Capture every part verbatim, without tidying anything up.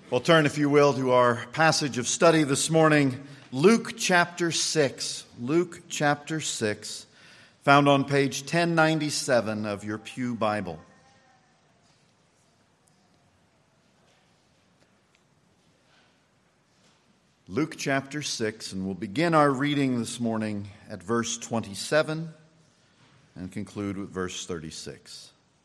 Well, turn, if you will, to our passage of study this morning, Luke chapter six. Luke chapter six, found on page ten ninety-seven of your Pew Bible. Luke chapter six, and we'll begin our reading this morning at verse twenty-seven and conclude with verse thirty-six.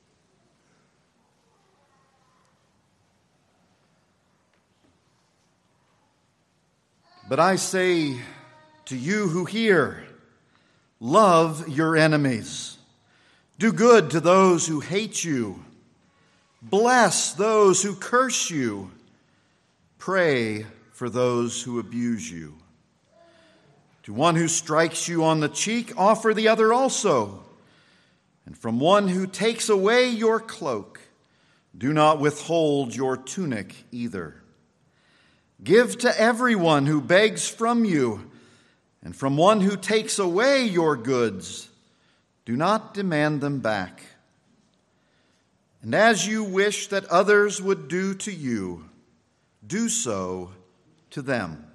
But I say to you who hear, love your enemies. Do good to those who hate you. Bless those who curse you. Pray for those who abuse you. To one who strikes you on the cheek, offer the other also. And from one who takes away your cloak, do not withhold your tunic either. Give to everyone who begs from you, and from one who takes away your goods, do not demand them back. And as you wish that others would do to you, do so to them.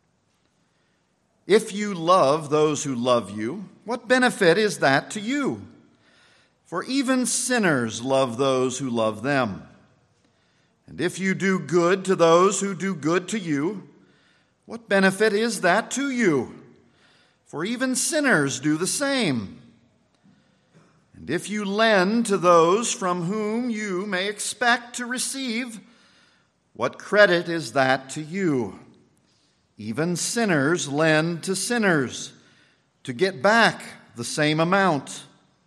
If you love those who love you, what benefit is that to you? For even sinners love those who love them. And if you do good to those who do good to you, what benefit is that to you? For even sinners do the same. And if you lend to those from whom you may expect to receive, what credit is that to you? Even sinners lend to sinners to get back the same amount.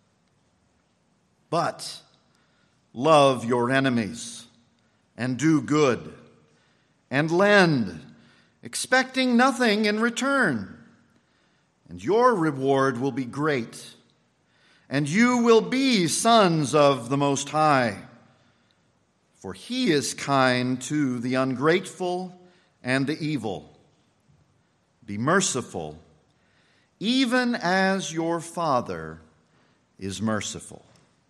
But love your enemies. And do good, and lend, expecting nothing in return. And your reward will be great, and you will be sons of the Most High. For He is kind to the ungrateful and the evil. Be merciful, even as your Father is merciful.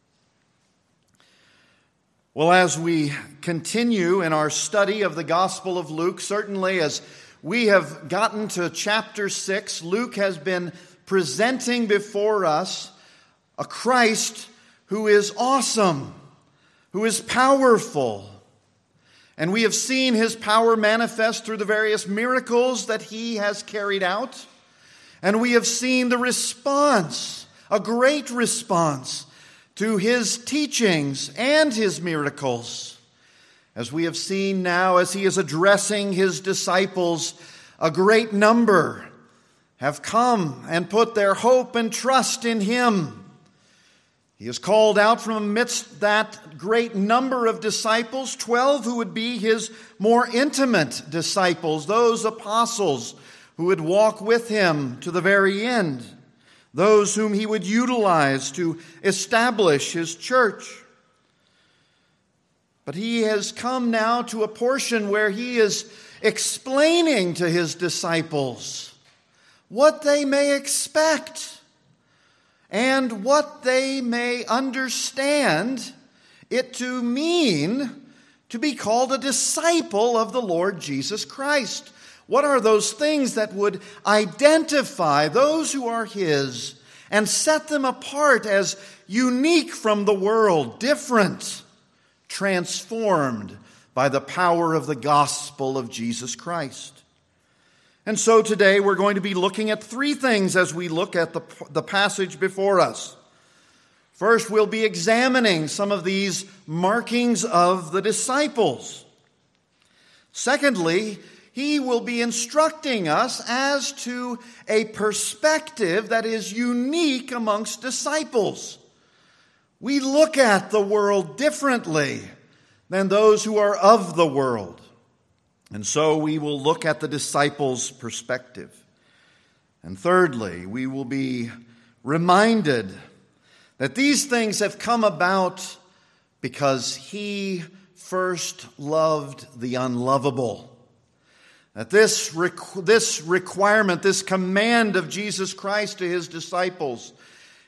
Well, as we continue in our study of the Gospel of Luke, certainly as we have gotten to chapter six, Luke has been presenting before us a Christ who is awesome, who is powerful. And we have seen His power manifest through the various miracles that He has carried out. And we have seen the response, a great response, to His teachings and His miracles. As we have seen now, as He is addressing His disciples, a great number have come and put their hope and trust in Him. He has called out from amidst that great number of disciples, twelve who would be His more intimate disciples, those apostles who would walk with Him to the very end. Those whom He would utilize to establish His church. But He has come now to a portion where He is explaining to His disciples what they may expect and what they may understand it to mean to be called a disciple of the Lord Jesus Christ. What are those things that would identify those who are His and set them apart as unique from the world, different, transformed by the power of the gospel of Jesus Christ? And so today we're going to be looking at three things as we look at the, the passage before us. First, we'll be examining some of these markings of the disciples. Secondly, He will be instructing us as to a perspective that is unique amongst disciples. We look at the world differently than those who are of the world. And so we will look at the disciples' perspective. And thirdly, we will be reminded that these things have come about because He first loved the unlovable. That this, requ- this requirement, this command of Jesus Christ to His disciples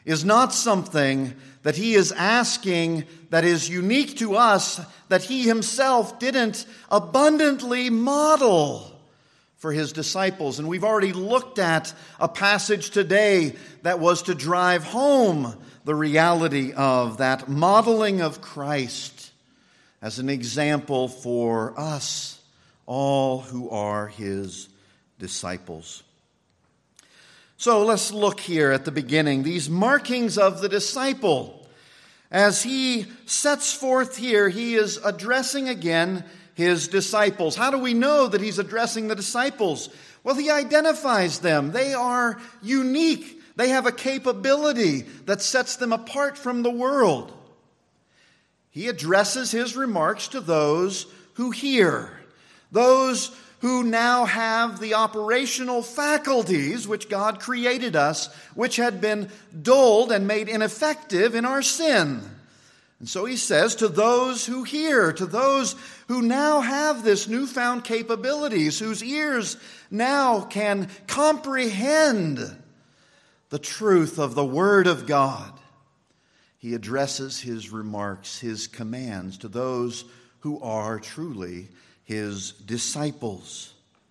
is not something that he is asking that is unique to us, that he himself didn't abundantly model for his disciples. And we've already looked at a passage today that was to drive home the reality of that modeling of Christ as an example for us, all who are his disciples. So let's look here at the beginning, these markings of the disciple. As he sets forth here, he is addressing again his disciples. How do we know that he's addressing the disciples? Well, he identifies them. They are unique. They have a capability that sets them apart from the world. He addresses his remarks to those who hear, those who now have the operational faculties which God created us, which had been dulled and made ineffective in our sin. And so he says to those who hear, to those who now have this newfound capabilities, whose ears now can comprehend the truth of the Word of God, he addresses his remarks, his commands to those who are truly his disciples.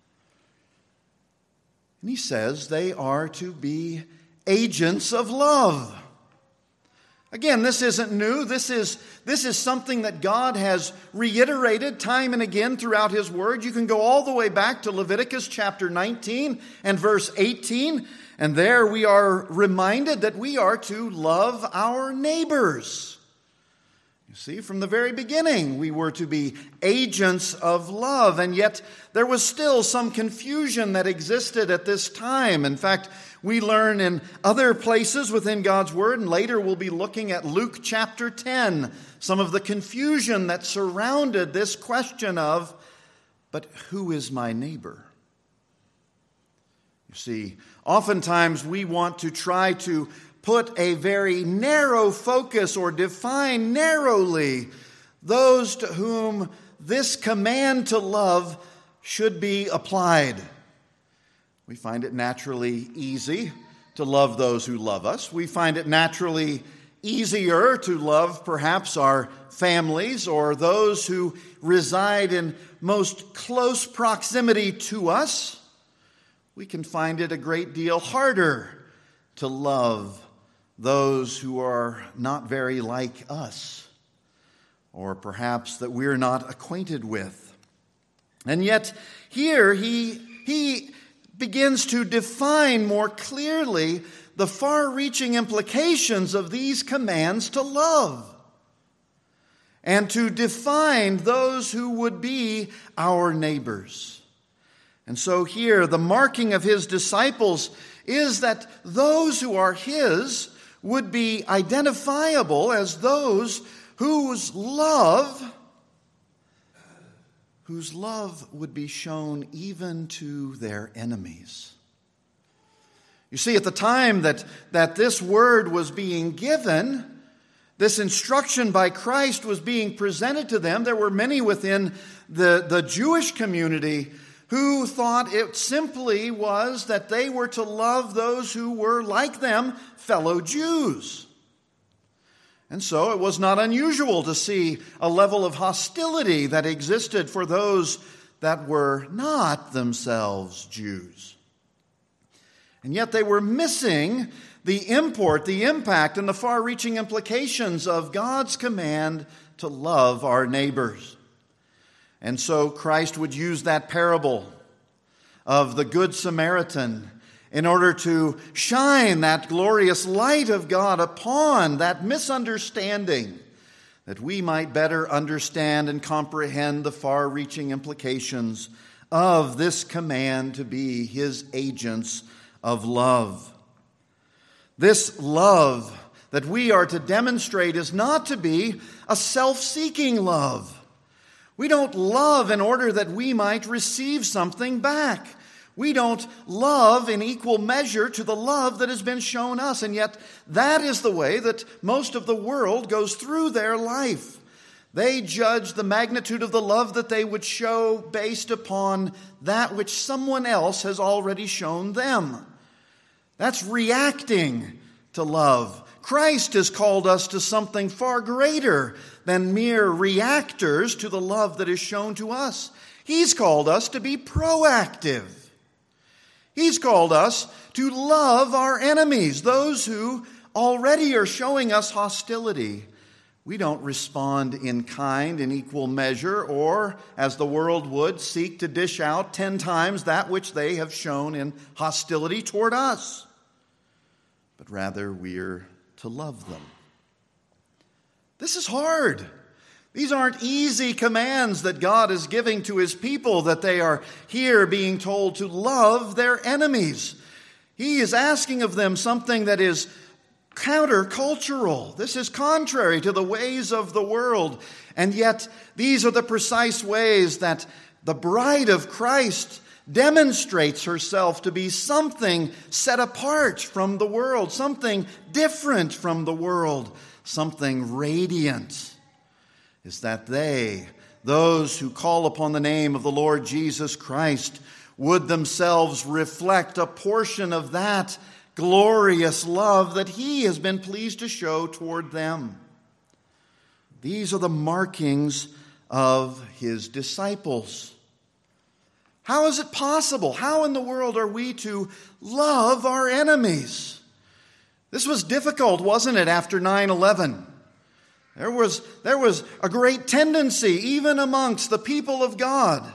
And he says they are to be agents of love. Again, this isn't new. This is, this is something that God has reiterated time and again throughout his word. You can go all the way back to Leviticus chapter nineteen and verse eighteen. And there we are reminded that we are to love our neighbors. You see, from the very beginning, we were to be agents of love. And yet there was still some confusion that existed at this time. In fact, we learn in other places within God's Word, and later we'll be looking at Luke chapter ten, some of the confusion that surrounded this question of, but who is my neighbor? You see, oftentimes we want to try to put a very narrow focus or define narrowly those to whom this command to love should be applied. We find it naturally easy to love those who love us. We find it naturally easier to love perhaps our families or those who reside in most close proximity to us. We can find it a great deal harder to love those who are not very like us, or perhaps that we're not acquainted with. And yet here he, he begins to define more clearly the far-reaching implications of these commands to love, and to define those who would be our neighbors. And so here, the marking of his disciples is that those who are his would be identifiable as those whose love, whose love would be shown even to their enemies. You see, at the time that, that this word was being given, this instruction by Christ was being presented to them, there were many within the, the Jewish community who thought it simply was that they were to love those who were like them, fellow Jews. And so it was not unusual to see a level of hostility that existed for those that were not themselves Jews. And yet they were missing the import, the impact, and the far-reaching implications of God's command to love our neighbors. And so Christ would use that parable of the Good Samaritan in order to shine that glorious light of God upon that misunderstanding, that we might better understand and comprehend the far-reaching implications of this command to be his agents of love. This love that we are to demonstrate is not to be a self-seeking love. We don't love in order that we might receive something back. We don't love in equal measure to the love that has been shown us. And yet that is the way that most of the world goes through their life. They judge the magnitude of the love that they would show based upon that which someone else has already shown them. That's reacting to love. Christ has called us to something far greater than mere reactors to the love that is shown to us. He's called us to be proactive. He's called us to love our enemies, those who already are showing us hostility. We don't respond in kind, in equal measure, or, as the world would, seek to dish out ten times that which they have shown in hostility toward us. But rather, we're to love them. This is hard. These aren't easy commands that God is giving to His people, that they are here being told to love their enemies. He is asking of them something that is countercultural. This is contrary to the ways of the world. And yet, these are the precise ways that the bride of Christ demonstrates herself to be something set apart from the world, something different from the world, something radiant. Is that they, those who call upon the name of the Lord Jesus Christ, would themselves reflect a portion of that glorious love that He has been pleased to show toward them. These are the markings of His disciples. How is it possible? How in the world are we to love our enemies? This was difficult, wasn't it, after nine eleven? There was, there was a great tendency, even amongst the people of God,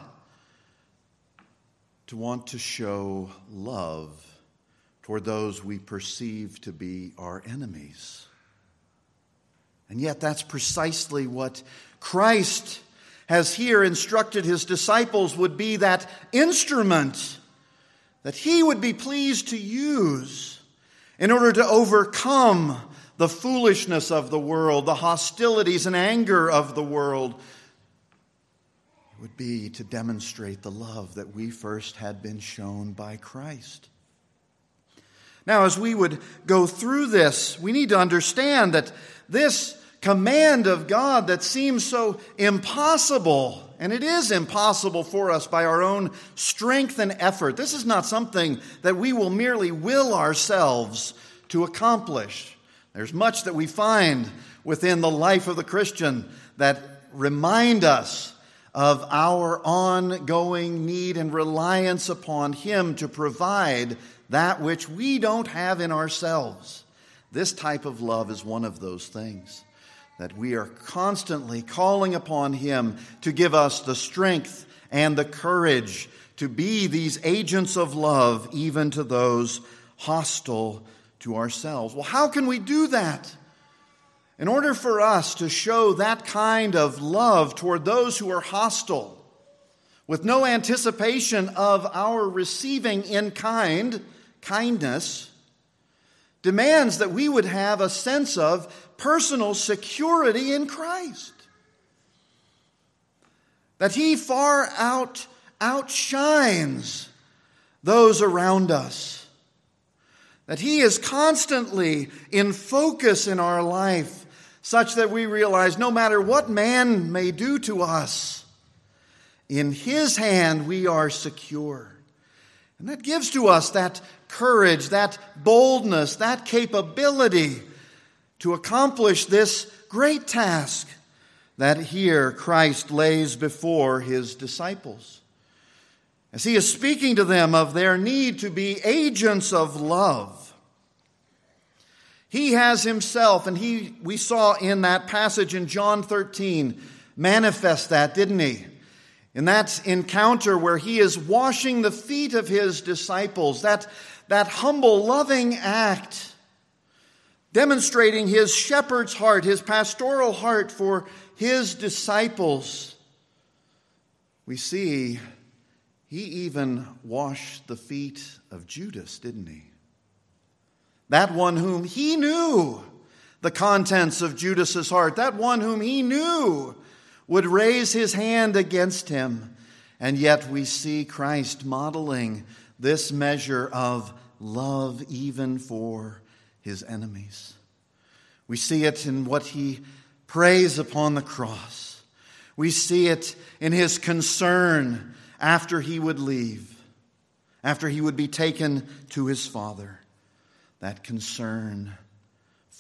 to want to show love toward those we perceive to be our enemies. And yet that's precisely what Christ has here instructed His disciples would be that instrument that He would be pleased to use in order to overcome the foolishness of the world, the hostilities and anger of the world. It would be to demonstrate the love that we first had been shown by Christ. Now, as we would go through this, we need to understand that this command of God that seems so impossible, and it is impossible for us by our own strength and effort. This is not something that we will merely will ourselves to accomplish. There's much that we find within the life of the Christian that remind us of our ongoing need and reliance upon Him to provide that which we don't have in ourselves. This type of love is one of those things that we are constantly calling upon Him to give us the strength and the courage to be these agents of love even to those hostile to ourselves. Well, how can we do that? In order for us to show that kind of love toward those who are hostile, with no anticipation of our receiving in kind, kindness, demands that we would have a sense of personal security in Christ. That He far out outshines those around us. That He is constantly in focus in our life, such that we realize no matter what man may do to us, in His hand we are secure. And that gives to us that courage, that boldness, that capability to accomplish this great task that here Christ lays before His disciples. As He is speaking to them of their need to be agents of love, He has Himself, and he we saw in that passage in John thirteen, manifest that, didn't He? In that encounter where He is washing the feet of His disciples, that, that humble, loving act, demonstrating His shepherd's heart, His pastoral heart for His disciples. We see He even washed the feet of Judas, didn't He? That one whom He knew the contents of Judas's heart, that one whom He knew would raise his hand against Him. And yet we see Christ modeling this measure of love even for His enemies. We see it in what He prays upon the cross. We see it in His concern after He would leave, after He would be taken to His Father. That concern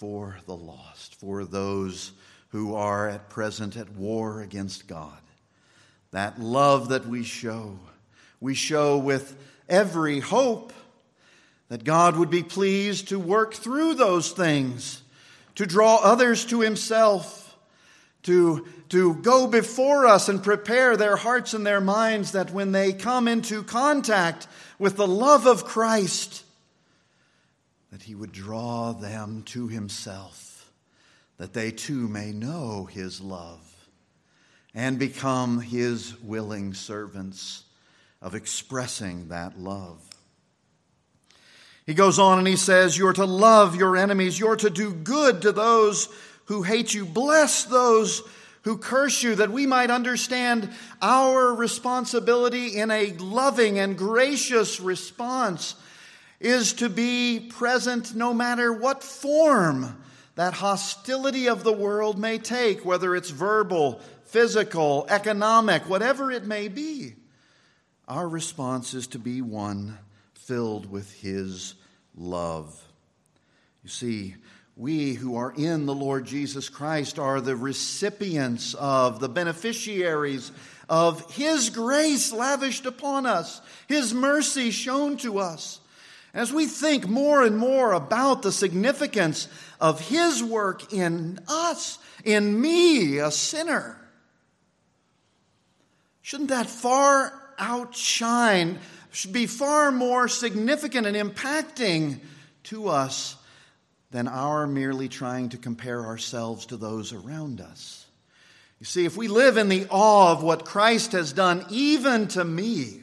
for the lost, for those who are at present at war against God. That love that we show, we show with every hope that God would be pleased to work through those things, to draw others to himself, to, to go before us and prepare their hearts and their minds that when they come into contact with the love of Christ, that he would draw them to himself, that they too may know his love and become his willing servants of expressing that love. He goes on and he says, you're to love your enemies. You're to do good to those who hate you. Bless those who curse you, that we might understand our responsibility in a loving and gracious response is to be present no matter what form that hostility of the world may take, whether it's verbal, physical, economic, whatever it may be. Our response is to be one filled with his love. You see, we who are in the Lord Jesus Christ are the recipients of, the beneficiaries of his grace lavished upon us, his mercy shown to us. As we think more and more about the significance of his work in us, in me, a sinner, shouldn't that far outshine, should be far more significant and impacting to us than our merely trying to compare ourselves to those around us? You see, if we live in the awe of what Christ has done, even to me,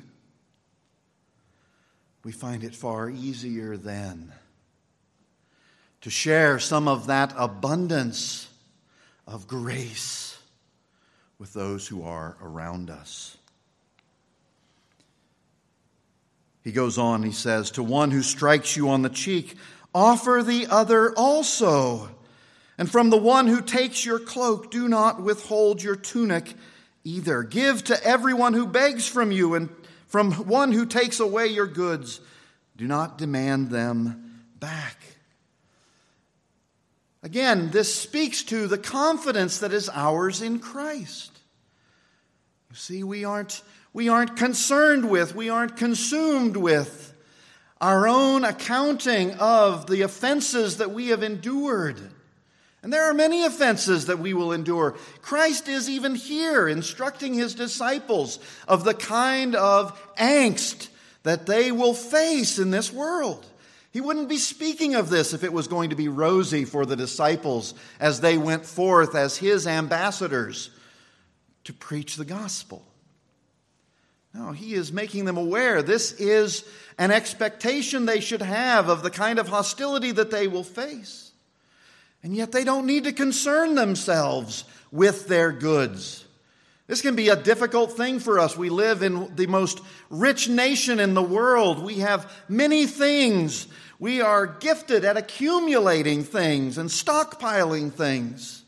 we find it far easier then to share some of that abundance of grace with those who are around us. He goes on, he says, to one who strikes you on the cheek, offer the other also. And from the one who takes your cloak, do not withhold your tunic either. Give to everyone who begs from you, and from one who takes away your goods, do not demand them back. Again, this speaks to the confidence that is ours in Christ. You see, we aren't, we aren't concerned with, we aren't consumed with our own accounting of the offenses that we have endured. And there are many offenses that we will endure. Christ is even here instructing his disciples of the kind of angst that they will face in this world. He wouldn't be speaking of this if it was going to be rosy for the disciples as they went forth as his ambassadors to preach the gospel. No, he is making them aware this is an expectation they should have of the kind of hostility that they will face. And yet they don't need to concern themselves with their goods. This can be a difficult thing for us. We live in the most rich nation in the world. We have many things. We are gifted at accumulating things and stockpiling things.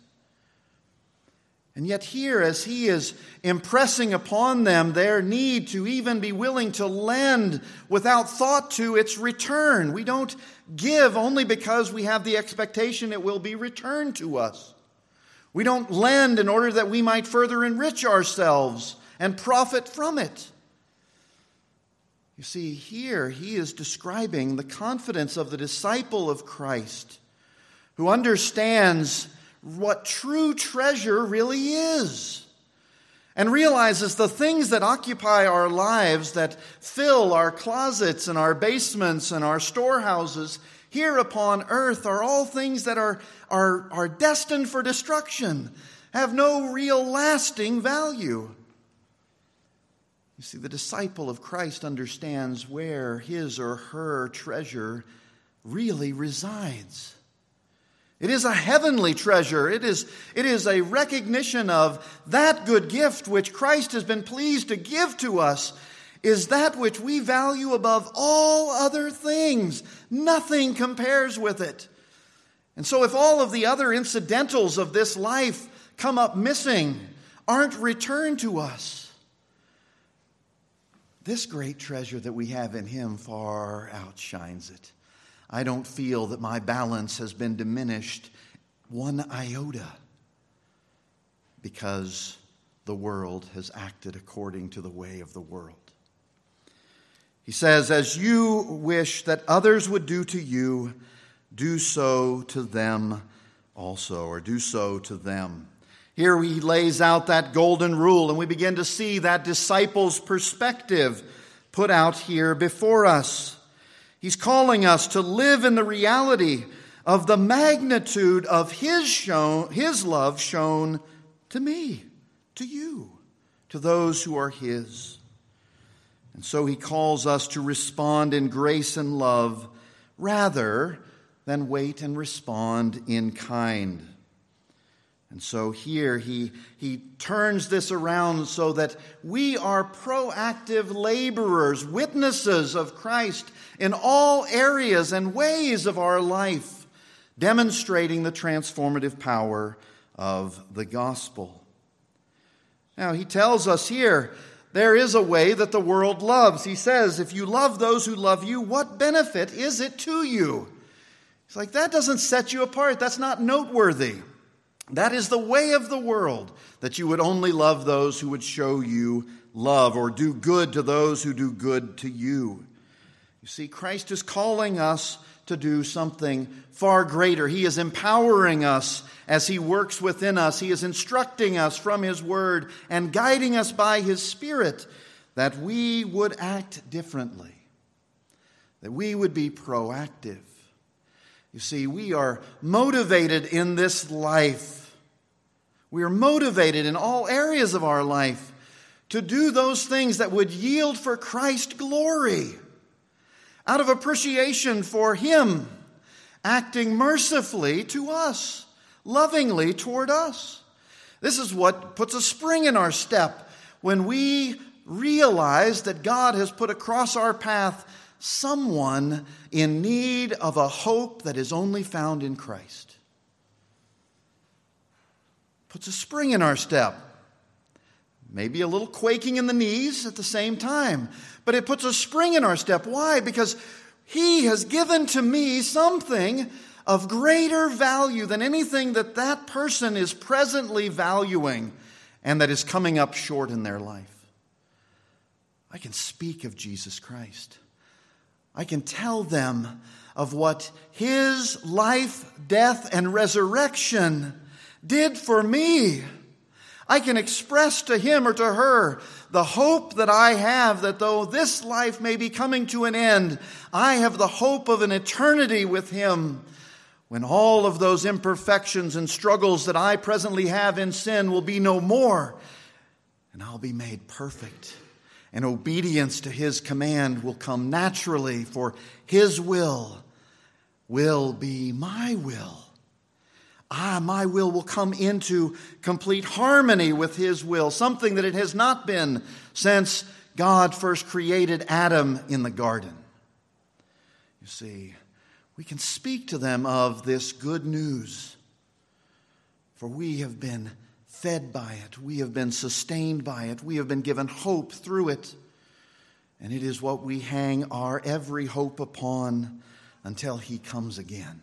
And yet here, as he is impressing upon them their need to even be willing to lend without thought to its return. We don't give only because we have the expectation it will be returned to us. We don't lend in order that we might further enrich ourselves and profit from it. You see, here he is describing the confidence of the disciple of Christ who understands what true treasure really is and realizes the things that occupy our lives, that fill our closets and our basements and our storehouses here upon earth are all things that are, are, are destined for destruction, have no real lasting value. You see, the disciple of Christ understands where his or her treasure really resides. It is a heavenly treasure. It is, it is a recognition of that good gift which Christ has been pleased to give to us is that which we value above all other things. Nothing compares with it. And so if all of the other incidentals of this life come up missing, aren't returned to us, this great treasure that we have in him far outshines it. I don't feel that my balance has been diminished one iota because the world has acted according to the way of the world. He says, as you wish that others would do to you, do so to them also, or do so to them. Here he lays out that golden rule, and we begin to see that disciples' perspective put out here before us. He's calling us to live in the reality of the magnitude of his shown, his love shown to me, to you, to those who are his. And so he calls us to respond in grace and love rather than wait and respond in kind. And so here he, he turns this around so that we are proactive laborers, witnesses of Christ in all areas and ways of our life, demonstrating the transformative power of the gospel. Now he tells us here, there is a way that the world loves. He says, if you love those who love you, what benefit is it to you? It's like, that doesn't set you apart. That's not noteworthy. That is the way of the world, that you would only love those who would show you love or do good to those who do good to you. You see, Christ is calling us to do something far greater. He is empowering us as he works within us. He is instructing us from his word and guiding us by his Spirit that we would act differently, that we would be proactive. You see, we are motivated in this life. We are motivated in all areas of our life to do those things that would yield for Christ's glory, out of appreciation for him, acting mercifully to us, lovingly toward us. This is what puts a spring in our step when we realize that God has put across our path someone in need of a hope that is only found in Christ. Puts a spring in our step. Maybe a little quaking in the knees at the same time. But it puts a spring in our step. Why? Because he has given to me something of greater value than anything that that person is presently valuing and that is coming up short in their life. I can speak of Jesus Christ. I can tell them of what his life, death, and resurrection did for me. I can express to him or to her the hope that I have, that though this life may be coming to an end, I have the hope of an eternity with him, when all of those imperfections and struggles that I presently have in sin will be no more, and I'll be made perfect. And obedience to his command will come naturally, for his will will be my will. Ah, my will will come into complete harmony with his will, something that it has not been since God first created Adam in the garden. You see, we can speak to them of this good news, for we have been fed by it. We have been sustained by it. We have been given hope through it. And it is what we hang our every hope upon until he comes again.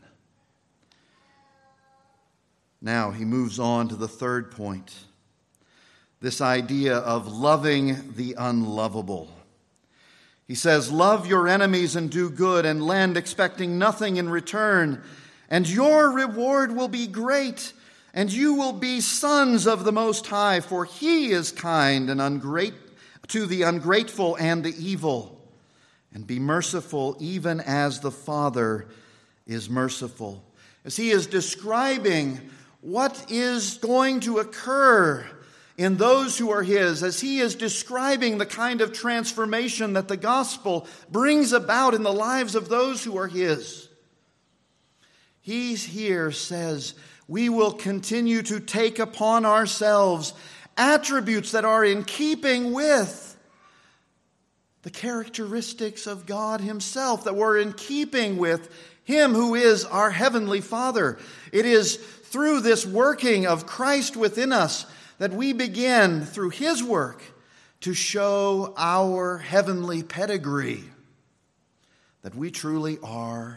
Now he moves on to the third point. This idea of loving the unlovable. He says, love your enemies and do good and lend, expecting nothing in return. And your reward will be great. And you will be sons of the Most High, for he is kind and ungrat- to the ungrateful and the evil. And be merciful even as the Father is merciful. As he is describing what is going to occur in those who are his, as he is describing the kind of transformation that the gospel brings about in the lives of those who are his, he here says, we will continue to take upon ourselves attributes that are in keeping with the characteristics of God himself, that were in keeping with him who is our heavenly Father. It is through this working of Christ within us that we begin, through his work, to show our heavenly pedigree, that we truly are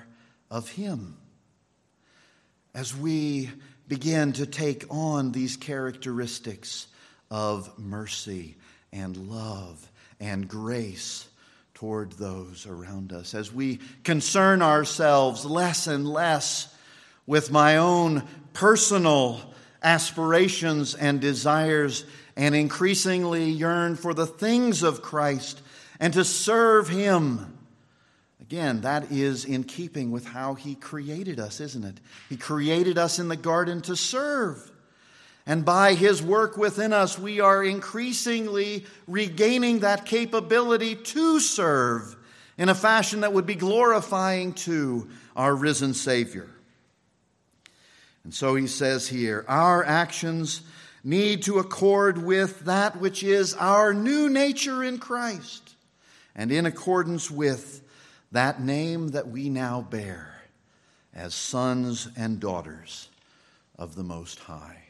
of Him. As we begin to take on these characteristics of mercy and love and grace toward those around us, as we concern ourselves less and less with my own personal aspirations and desires, and increasingly yearn for the things of Christ and to serve Him. Again, that is in keeping with how He created us, isn't it? He created us in the garden to serve. And by His work within us, we are increasingly regaining that capability to serve in a fashion that would be glorifying to our risen Savior. And so he says here, our actions need to accord with that which is our new nature in Christ, and in accordance with that name that we now bear as sons and daughters of the Most High.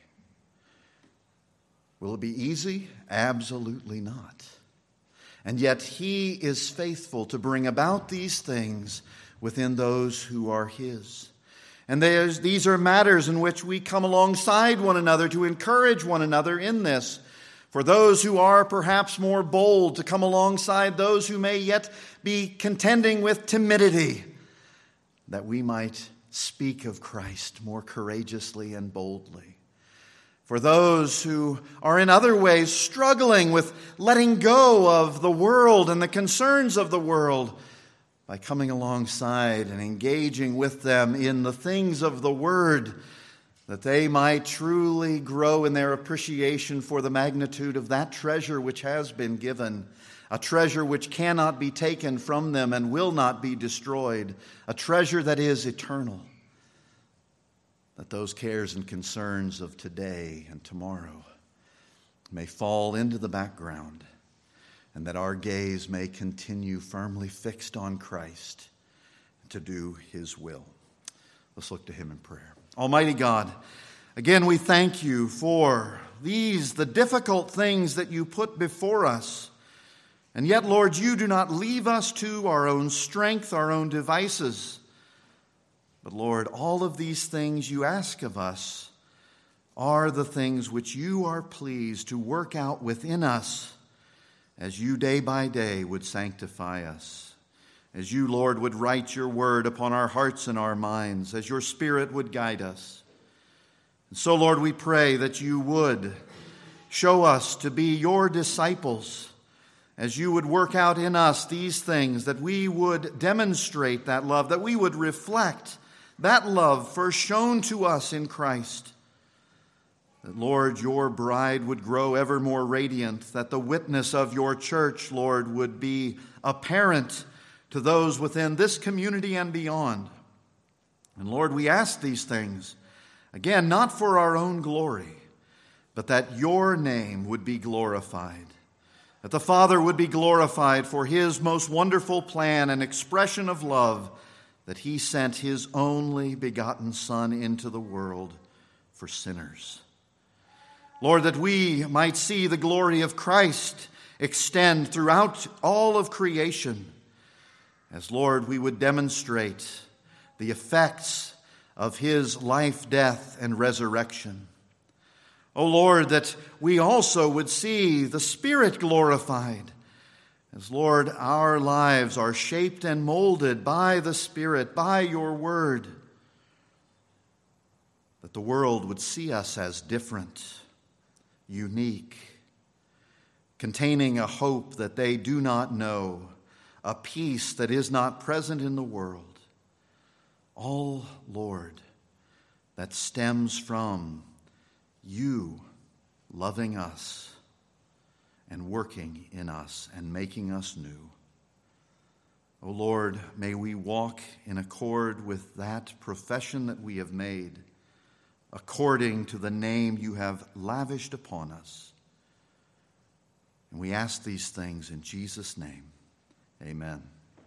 Will it be easy? Absolutely not. And yet He is faithful to bring about these things within those who are His. And these are matters in which we come alongside one another to encourage one another in this. For those who are perhaps more bold, to come alongside those who may yet be contending with timidity, that we might speak of Christ more courageously and boldly. For those who are in other ways struggling with letting go of the world and the concerns of the world, by coming alongside and engaging with them in the things of the Word, that they might truly grow in their appreciation for the magnitude of that treasure which has been given, a treasure which cannot be taken from them and will not be destroyed, a treasure that is eternal, that those cares and concerns of today and tomorrow may fall into the background, and that our gaze may continue firmly fixed on Christ to do His will. Let's look to Him in prayer. Almighty God, again we thank You for these, the difficult things that You put before us. And yet, Lord, You do not leave us to our own strength, our own devices. But Lord, all of these things You ask of us are the things which You are pleased to work out within us, as You day by day would sanctify us, as You, Lord, would write Your word upon our hearts and our minds, as Your Spirit would guide us. And so, Lord, we pray that You would show us to be Your disciples, as You would work out in us these things, that we would demonstrate that love, that we would reflect that love first shown to us in Christ. That, Lord, Your bride would grow ever more radiant, that the witness of Your church, Lord, would be apparent to those within this community and beyond. And Lord, we ask these things, again, not for our own glory, but that Your name would be glorified, that the Father would be glorified for His most wonderful plan and expression of love, that He sent His only begotten Son into the world for sinners. Lord, that we might see the glory of Christ extend throughout all of creation, as, Lord, we would demonstrate the effects of His life, death, and resurrection. O Lord, that we also would see the Spirit glorified, as, Lord, our lives are shaped and molded by the Spirit, by Your word, that the world would see us as different, unique, containing a hope that they do not know, a peace that is not present in the world. All, Lord, that stems from You loving us and working in us and making us new. O Lord, may we walk in accord with that profession that we have made, according to the name You have lavished upon us. And we ask these things in Jesus' name. Amen.